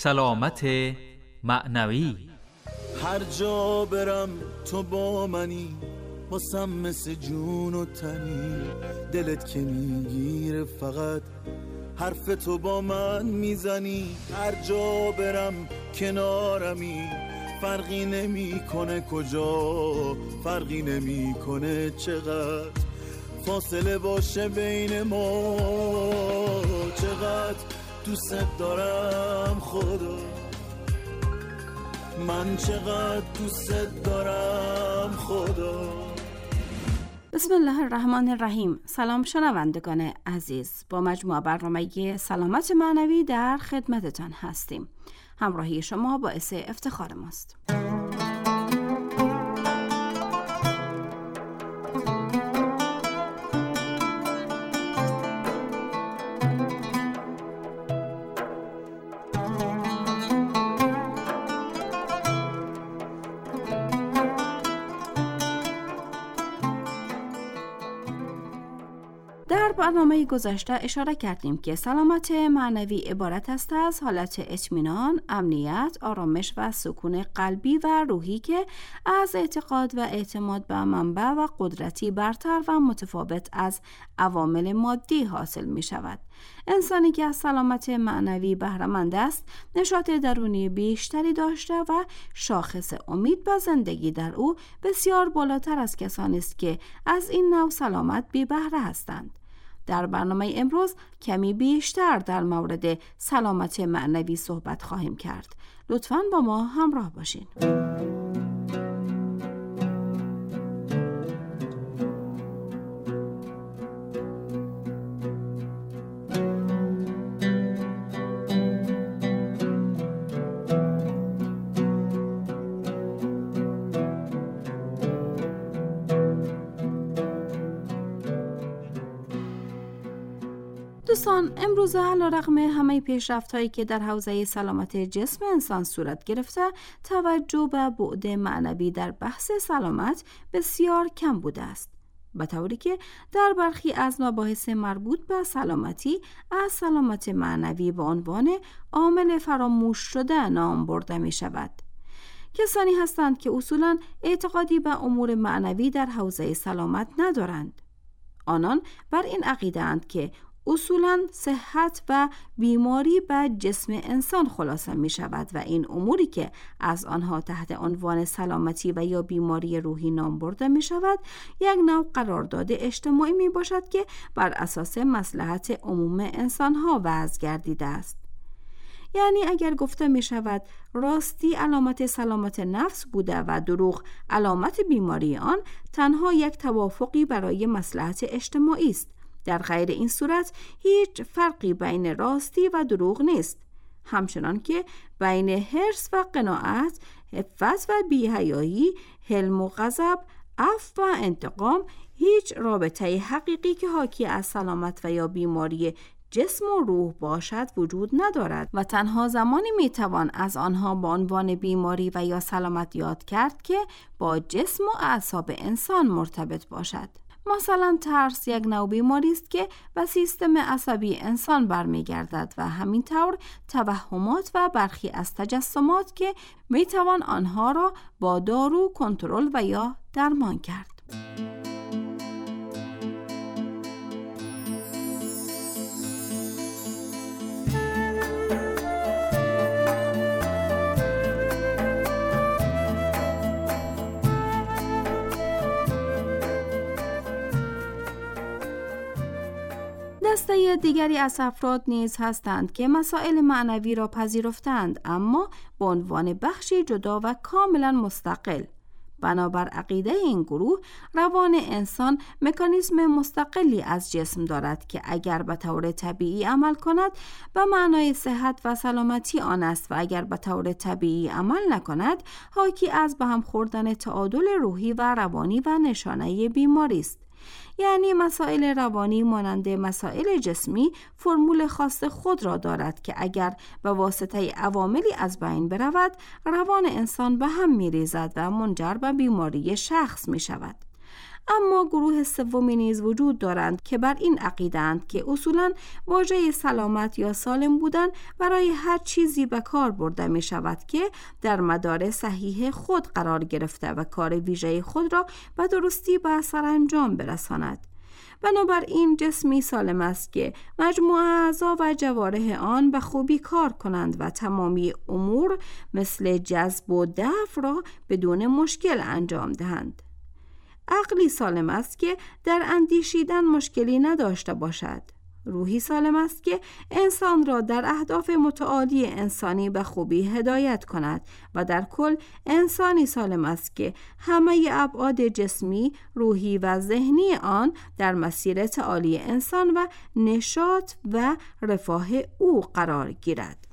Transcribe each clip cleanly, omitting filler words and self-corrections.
سلامت معنوی. هر جا برم تو با منی، واسم مثل جون و تنی، دلت که میگیره فقط حرف تو با من میزنی. هر جا برم کنارمی، فرقی نمیکنه کجا، فرقی نمیکنه چقدر فاصله باشه بین ما، چقدر دوست دارم خدا، من چقدر دوست دارم خدا. بسم الله الرحمن الرحیم. سلام شنوندگان عزیز، با مجموعه برنامه سلامت معنوی در خدمتتان هستیم. همراهی شما باعث افتخار ماست. در برنامه گذشته اشاره کردیم که سلامت معنوی عبارت است از حالت اطمینان، امنیت، آرامش و سکون قلبی و روحی که از اعتقاد و اعتماد به منبع و قدرتی برتر و متفاوت از عوامل مادی حاصل می شود. انسانی که از سلامت معنوی بهره‌مند است، نشاط درونی بیشتری داشته و شاخص امید به زندگی در او بسیار بالاتر از کسانی است که از این نوع سلامت بی بهره هستند. در برنامه امروز کمی بیشتر در مورد سلامت معنوی صحبت خواهیم کرد. لطفاً با ما همراه باشین. دوستان، امروزه علیرغم همه پیشرفت‌هایی که در حوزه سلامت جسم انسان صورت گرفته، توجه به بعد معنوی در بحث سلامت بسیار کم بوده است، به طوری که در برخی از مباحث مربوط به سلامتی از سلامت معنوی به عنوان عامل فراموش شده نام برده می شود. کسانی هستند که اصولاً اعتقادی به امور معنوی در حوزه سلامت ندارند. آنان بر این عقیده اند که اصولاً صحت و بیماری به جسم انسان خلاصه می شود و این اموری که از آنها تحت عنوان سلامتی و یا بیماری روحی نام برده می شود یک نوع قرارداد اجتماعی می باشد که بر اساس مصلحت عموم انسان ها وضع گردیده است. یعنی اگر گفته می شود راستی علامت سلامت نفس بوده و دروغ علامت بیماری آن، تنها یک توافقی برای مصلحت اجتماعی است. در غیر این صورت هیچ فرقی بین راستی و دروغ نیست، همچنان که بین حرص و قناعت، عفت و بی‌حیایی، حلم و غضب، عفو و انتقام هیچ رابطه حقیقی که حاکی از سلامت و یا بیماری جسم و روح باشد وجود ندارد و تنها زمانی میتوان از آنها با عنوان بیماری و یا سلامت یاد کرد که با جسم و اعصاب انسان مرتبط باشد. مثلا ترس یک نوع بیماری است که به سیستم عصبی انسان برمیگردد و همینطور توهمات و برخی از تجسمات که میتوان آنها را با دارو کنترل و یا درمان کرد. دسته دیگری از افراد نیز هستند که مسائل معنوی را پذیرفتند، اما به عنوان بخشی جدا و کاملا مستقل. بنابر عقیده این گروه، روان انسان مکانیزم مستقلی از جسم دارد که اگر به طور طبیعی عمل کند به معنای صحت و سلامتی آن است و اگر به طور طبیعی عمل نکند حاکی از به هم خوردن تعادل روحی و روانی و نشانه بیماری است. یعنی مسائل روانی مانند مسائل جسمی فرمول خاص خود را دارد که اگر به واسطه عواملی از بین برود، روان انسان به هم می ریزد و منجر به بیماری شخص می شود. اما گروه سومی نیز وجود دارند که بر این عقیده‌اند که اصولاً واژه سلامت یا سالم بودن برای هر چیزی به کار برده می شود که در مدار صحیح خود قرار گرفته و کار ویژه خود را به درستی به سرانجام برساند. بنابراین جسمی سالم است که مجموعه اعضا و جوارح آن به خوبی کار کنند و تمامی امور مثل جذب و دفع را بدون مشکل انجام دهند. عقلی سالم است که در اندیشیدن مشکلی نداشته باشد. روحی سالم است که انسان را در اهداف متعالی انسانی به خوبی هدایت کند و در کل انسانی سالم است که همه ابعاد جسمی، روحی و ذهنی آن در مسیر تعالی انسان و نشاط و رفاه او قرار گیرد.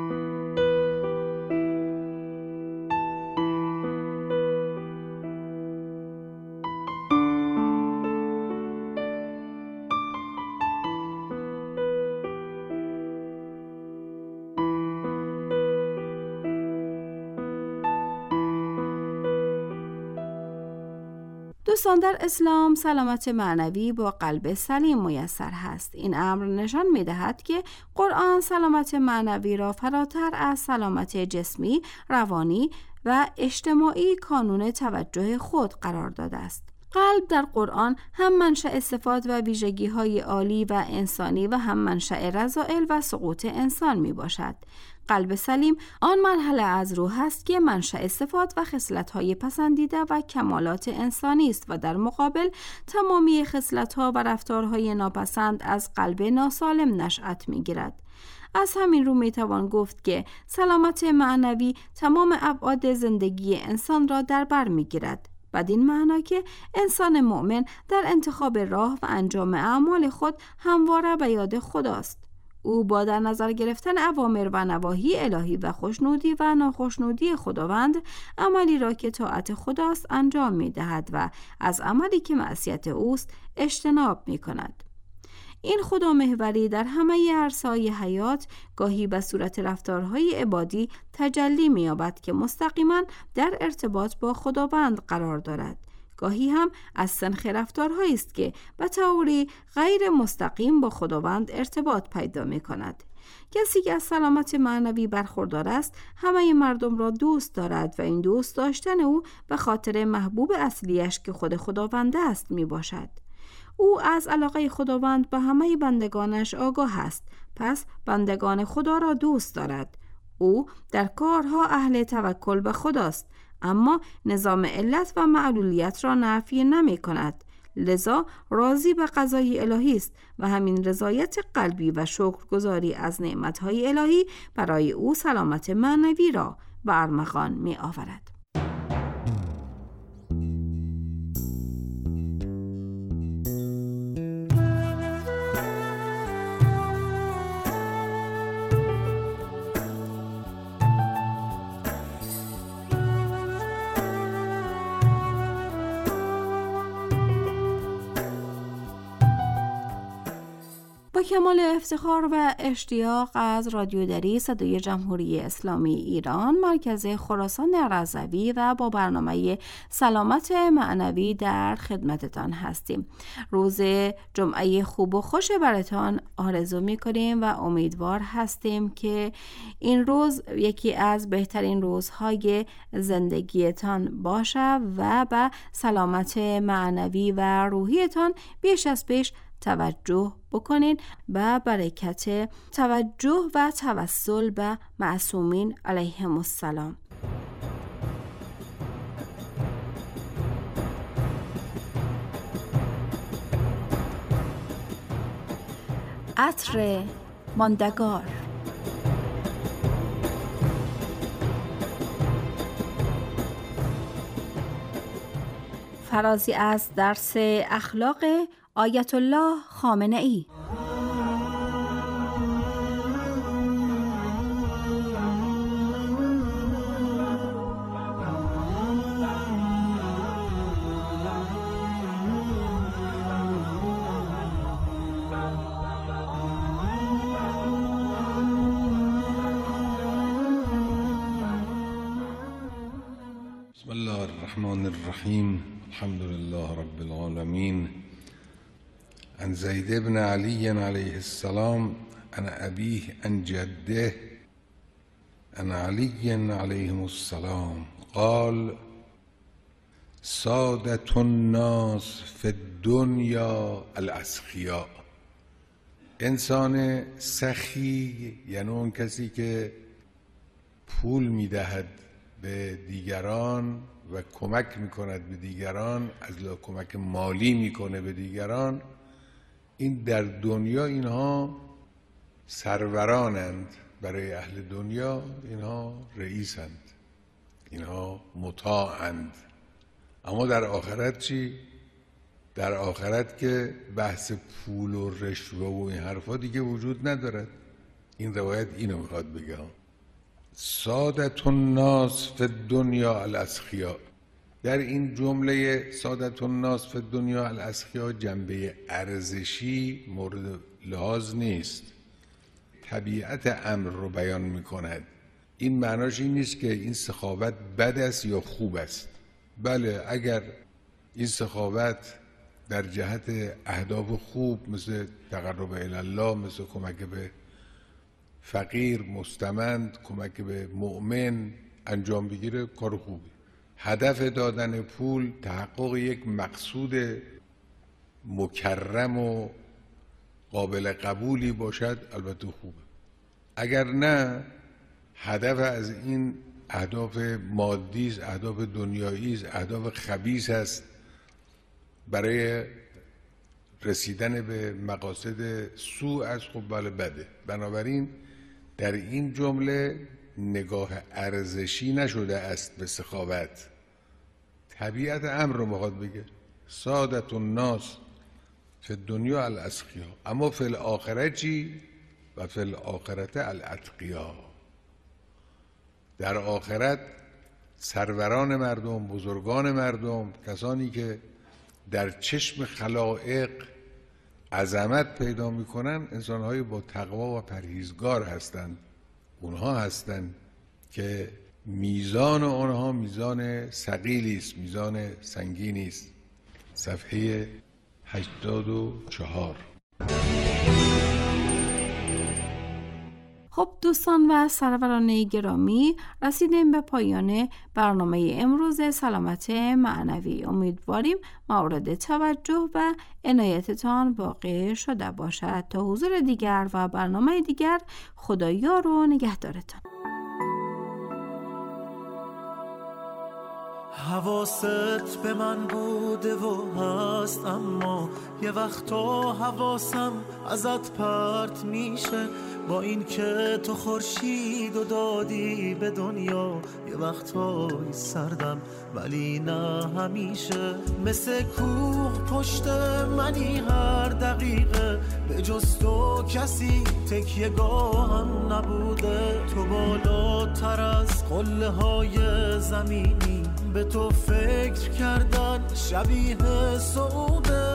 دوستان، در اسلام سلامت معنوی با قلب سلیم میسر هست. این امر نشان می دهد که قرآن سلامت معنوی را فراتر از سلامت جسمی، روانی و اجتماعی کانون توجه خود قرار داده است. قلب در قرآن هم منشأ صفات و ویژگی‌های عالی و انسانی و هم منشأ رذائل و سقوط انسان می باشد. قلب سلیم آن مرحله از روح است که منشأ صفات و خصلت‌های پسندیده و کمالات انسانی است و در مقابل تمامی خصلت‌ها و رفتارهای ناپسند از قلب ناسالم نشأت می‌گیرد. از همین رو میتوان گفت که سلامت معنوی تمام ابعاد زندگی انسان را در بر می‌گیرد. بدین معنا که انسان مؤمن در انتخاب راه و انجام اعمال خود همواره به یاد خداست. او با در نظر گرفتن اوامر و نواهی الهی و خوشنودی و ناخوشنودی خداوند عملی را که طاعت خداست انجام می دهد و از عملی که معصیت اوست اجتناب می کند. این خدامحوری در همه عرصه‌های حیات گاهی به صورت رفتارهای عبادی تجلی می یابد که مستقیما در ارتباط با خداوند قرار دارد. گاهی هم از سنخ رفتارهایی است که به طوری غیر مستقیم با خداوند ارتباط پیدا می کند. کسی که از سلامت معنوی برخوردار است همه مردم را دوست دارد و این دوست داشتن او به خاطر محبوب اصلیش که خود خداوند است می باشد. او از علاقه خداوند به همه بندگانش آگاه است، پس بندگان خدا را دوست دارد. او در کارها اهل توکل به خداست، اما نظام علت و معلولیت را نفی نمی کند. لذا راضی به قضای الهی است و همین رضایت قلبی و شکرگزاری از نعمتهای الهی برای او سلامت معنوی را به ارمغان می آورد. با کمال افتخار و اشتیاق از رادیو دری صدای جمهوری اسلامی ایران مرکز خراسان رضوی و با برنامه سلامت معنوی در خدمتتان هستیم. روز جمعه خوب و خوش براتان آرزو می‌کنیم و امیدوار هستیم که این روز یکی از بهترین روزهای زندگیتان باشه و به سلامت معنوی و روحیتان بیش از پیش توجه بکنین و برکت توجه و توسل به معصومین علیهم السلام. عطر ماندگار. فرازی از درس اخلاق آیت الله خامنه‌ای. بسم الله الرحمن الرحیم. الحمد لله رب العالمین. عن زید بن علی علیه السلام عن ابیه عن جده عن علی علیهم السلام قال سادة الناس فی الدنیا الاسخیاء. انسان سخی یعنی اون کسی که پول میدهد به دیگران و کمک میکند به دیگران، از کمک مالی میکنه به دیگران، این در دنیا اینها سرورانند، برای اهل دنیا اینها رئیسند، اینها مطاعند. اما در آخرت چی؟ در آخرت که بحث پول و رشوه و این حرفا دیگه وجود ندارد. این روایت اینو میخواد بگه، سادة الناس فی الدنیا الاسخیاء. در این جمله سادة الناس فی الدنیا الاسخیاء جنبه ارزشی مورد لحاظ نیست، طبیعت امر رو بیان میکند. این معناش این نیست که این سخاوت بد است یا خوب است. بله، اگر این سخاوت در جهت اهداف خوب مثل تقرب الی الله، مثل کمک به فقیر، مستمند، کمک به مؤمن انجام بگیره، کار خوبی. هدف دادن پول تحقق یک مقصود مکرم و قابل قبولی باشد، البته خوبه. اگر نه، هدف از این اهداف مادی است، اهداف دنیایی است، اهداف خبیث است، برای رسیدن به مقاصد سوء است، خب بله بده. بنابراین در این جمله نگاه ارزشی نشده است به سخاوت، طبیعت امر رو میخواد بگه. سادة الناس فی الدنیا الاسخیاء، اما فی الاخره چی؟ و فی الاخرت الاتقیاء. در آخرت سروران مردم، بزرگان مردم، کسانی که در چشم خلائق عظمت پیدا میکنن، انسان‌های با تقوا و پرهیزگار هستند. اونها هستند که میزان آنها میزان ثقیلی است، میزان سنگینی است. صفحه 84. خب دوستان و سروران گرامی، رسیدیم به پایان برنامه امروز سلامت معنوی. امیدواریم مورد توجه و عنایتتان واقع شده باشد. تا حضور دیگر و برنامه دیگر، خدایار و نگهدارتان. حواست به من بوده و هست، اما یه وقتا حواسم ازت پرت میشه. با این که تو خورشید و دادی به دنیا، یه وقتای سردم ولی نه همیشه. مثل کوه پشت منی هر دقیقه، به جز تو کسی تکیه گاهم نبوده. تو بالاتر از قله های زمینی، به تو فکر کردن شبیه سعوده.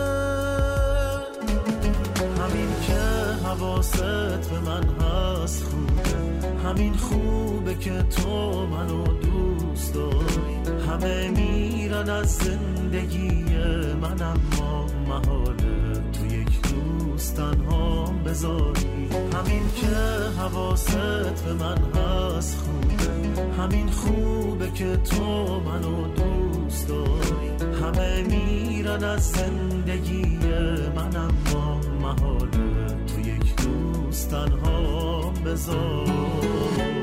همین که حواست به من هست خوبه، همین خوبه که تو منو دوست داری. همه میرن از زندگی من، اما محاله تو یک روز تنها بذاری. همین که حواست به من هست خوبه، همین خوبه که تو منو دوست داری. همه میرن از زندگی من، اما محاله تو یک روز تنها بذاری.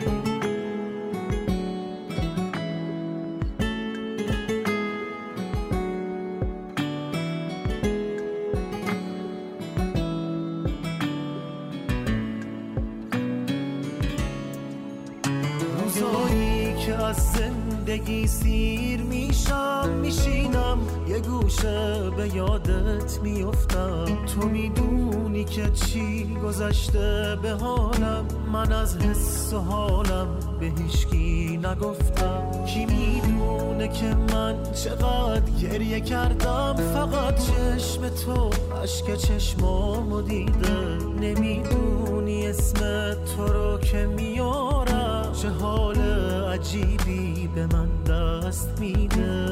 روزایی که از زندگی سیر میشم، میشینم یه گوشه به یادت میافتم. تو میدونی که چی گذشته به حالم، من از حس و حالم به هیچکی نگفتم. کی میدونه که من چقدر گریه کردم، فقط چشم تو اشک چشمامو دیده. نمیدونی اسم تو رو که میارم، چه حال عجیبی به من دست دست میده.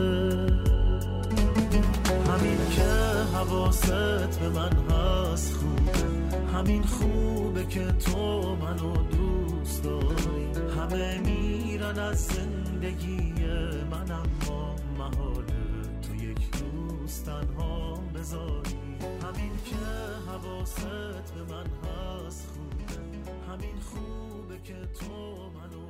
همین که حواست به من هست خوبه، همین خوبه که تو منو دوست داری. همه میرن از زندگی من اما محاله تو یک روز تنها بذاری. همین که حواست به من هست خوبه، همین خوبه که تو منو